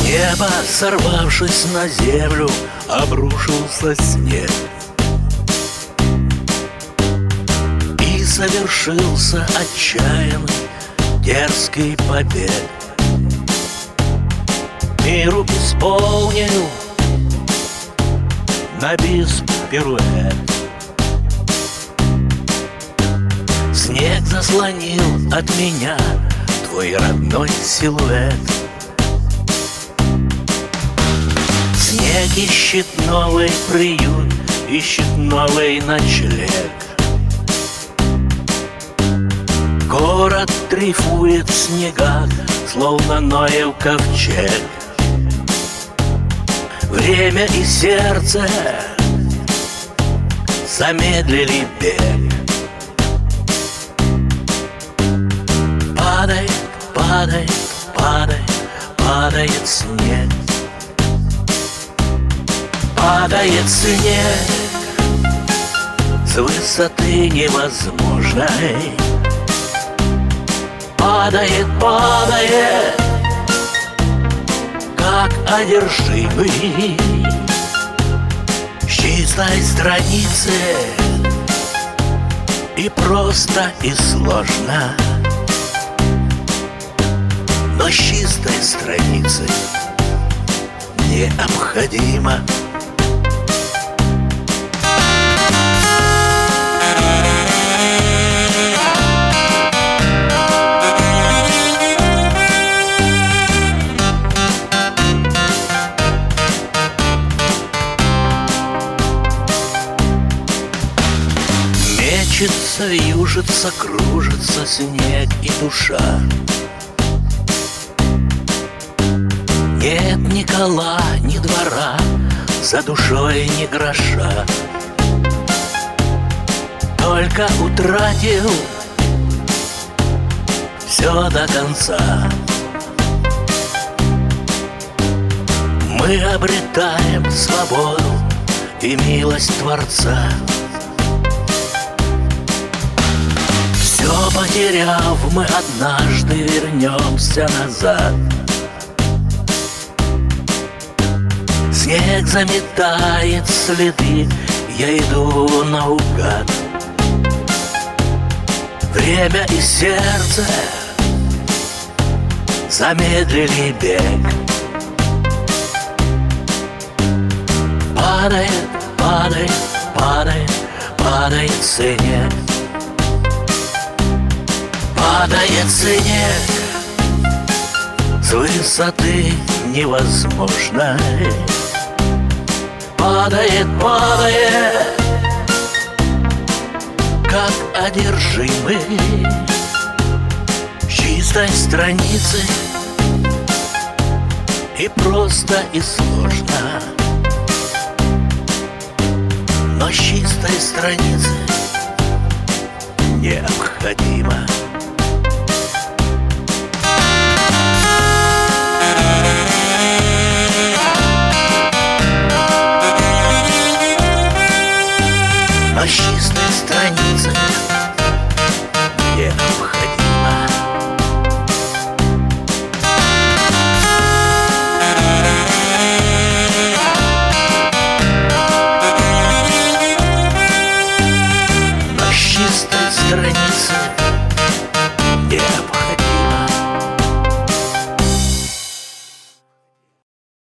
неба, сорвавшись на землю, обрушился снег. И совершился отчаянный, дерзкий побег. Миру исполнил на бис пируэт. Снег заслонил от меня твой родной силуэт. Снег ищет новый приют, ищет новый ночлег. Город дрейфует в снегах, словно Ноев ковчег. Время и сердце замедлили бег. Падает, падает, падает, падает снег. Падает снег с высоты невозможной. Падает, падает, как одержимый, с чистой страницы. И просто, и сложно, но с чистой страницы необходимо. Мечется, вьюжится, кружится снег и душа. Нет ни кола, ни двора, за душой ни гроша. Только утратил все до конца. Мы обретаем свободу и милость Творца. Все потеряв, мы однажды вернемся назад. Снег заметает следы, я иду наугад. Время и сердце замедлили бег. Падает, падает, падает, падает снег. Падает снег с высоты невозможной. Падает, падает, как одержимый, с чистой страницы. И просто, и сложно, но с чистой страницы необходимо.